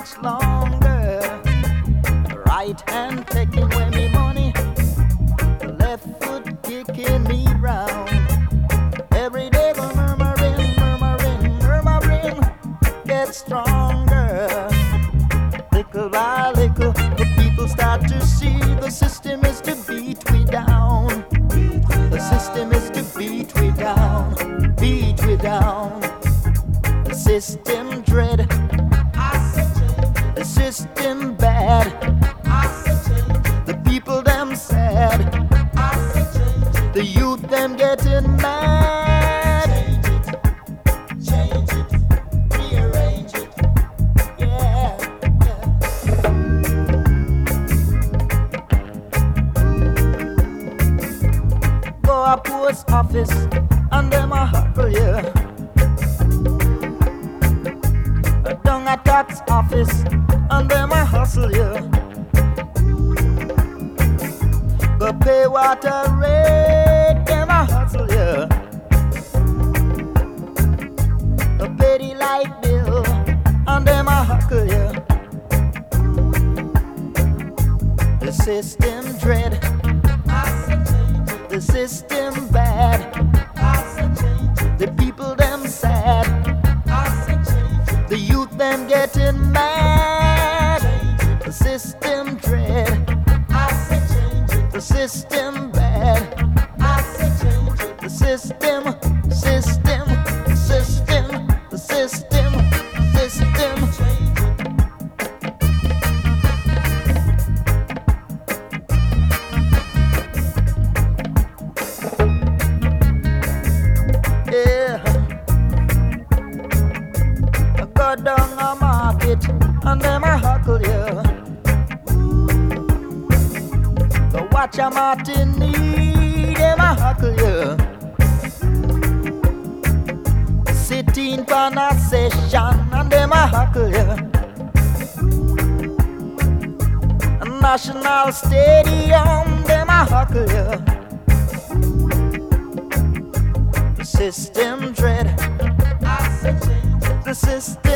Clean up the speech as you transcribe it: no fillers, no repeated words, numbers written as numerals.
much longer. The right hand taking away me money, the left foot kicking me round. Every day the murmuring, murmuring, murmuring gets stronger. Little by little, the people start to see the system is to beat we down. The system is to beat we down, beat we down. The system dread, the system bad, the people them sad, the youth them getting mad. Change it, rearrange it, yeah, yeah. Go a post office and them a huckle you. Down a tax office and them a hustle you. Go pay water rate, them a hustle you. Go pay the light bill and them a huckle you. The system dread, the system bad, the people them sad, the youth them getting mad. The system dread, the system bad, the system, system, system, the system, system. Yeah, I go down a market and them a huckle you. Go watch a matinee, them a huckle you. Sitting for a session and them a huckle you. A national stadium, them a huckle you. The system dread, the system